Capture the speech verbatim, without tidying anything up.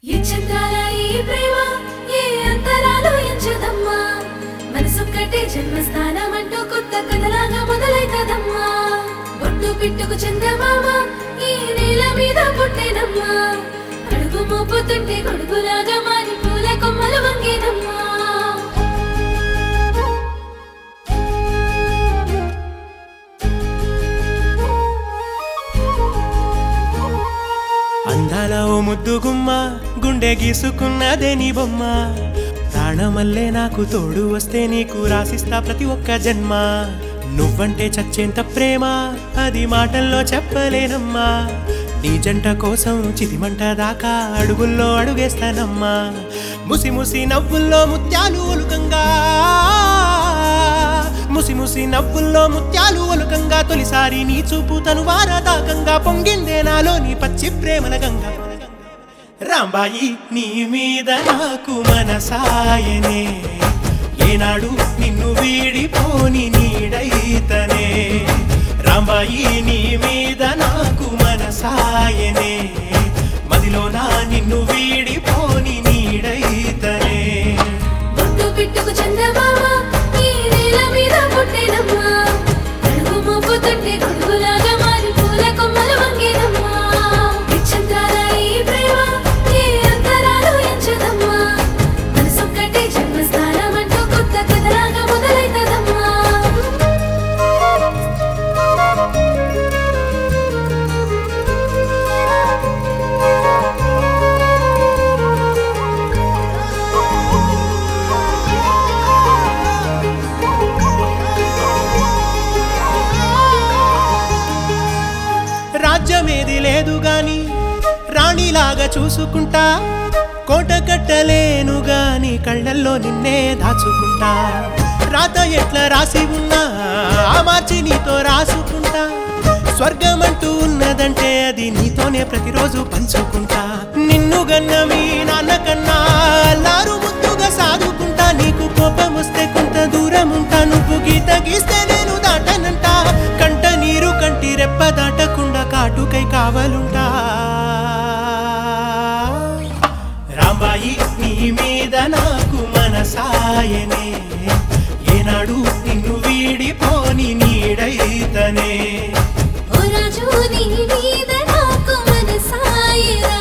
ఈ చంద్రాల ఈ ప్రేమ ఏ అంతరాలు ఎంచదమ్మా మనసొక్కటే జన్మస్థానం అంటూ కొత్త కథలాగా మొదలైతదమ్మా బొట్టు పిట్టుకు చందమామ ఈ నేల మీద పుట్టేనమ్మా అడుగు మోపుతుంటే గొడుగులాగా మారి పూల కొమ్మలు వంగేనమ్మా అందాల ఓ ముద్దు గుమ్మ గుండె గీసుకున్నదే నీ బొమ్మ ప్రాణమల్లే నాకు తోడు వస్తే నీకు రాసిస్తా ప్రతి ఒక్క జన్మ నువ్వంటే చచ్చేంత ప్రేమ అది మాటల్లో చెప్పలేనమ్మా నీ జంట కోసం చితిమంట దాకా అడుగుల్లో అడుగేస్తానమ్మా ముసి ముసి నవ్వుల్లో ముత్యాలు ఒలుకంగా ముసి ముసి నవ్వుల్లో ముత్యాలు ఒలుకంగా తొలిసారి నీ చూపు తను వారదాకంగా పొంగిందే నాలో నీ పచ్చి ప్రేమల గంగా రాంబాయి నీ మీద నాకు మనసాయనే ఏనాడు నిన్ను వీడిపోని నీడైతనే రాంబాయి నీ మీద నాకు మనసాయనే మదిలో నా నిన్ను వీడిపోని నీడైతనే బొట్టు పిట్టుకు చందమామ ఈ నేల మీద పుట్టేనమ్మా అడుగు మోపుతుంటే గొడుగులాగా మారి పూల కొమ్మలు వంగేనమ్మా ఈ చంద్రాల ఈ ప్రేమ ఏ అంతరాలు ఎంచదమ్మా మనసొక్కటే జన్మస్థానం అంటూ కొత్త కథలాగా మొదలైతదమ్మా రాజ్యమేది లేదు గాని రాణిలాగా చూసుకుంటా కోట కట్టలేను గాని కళ్ళల్లో నిన్నే దాచుకుంటా రాత ఎట్లా రాసి ఉన్నా ఆ మార్చి నీతో రాసుకుంటా స్వర్గమంటూ ఉన్నదంటే అది నీతోనే ప్రతిరోజు పంచుకుంటా నిన్ను గన్న మీ నాన్న కన్నా అల్లారు ముద్దుగా సాదుకుంటా నీకు కోపం వస్తే కొంత దూరం ఉంటా నువ్వు గీత గీస్తే నేను దాటనంట కంట నీరు కంటి రెప్ప దాటకుండా కాటుకై కావలుంటా రాంబాయి నీ మీద నాకు మనసాయనే ఏనాడు నిన్ను వీడిపోని నీడైతనే ఓ రాజు నీ మీద నాకు మనసాయరా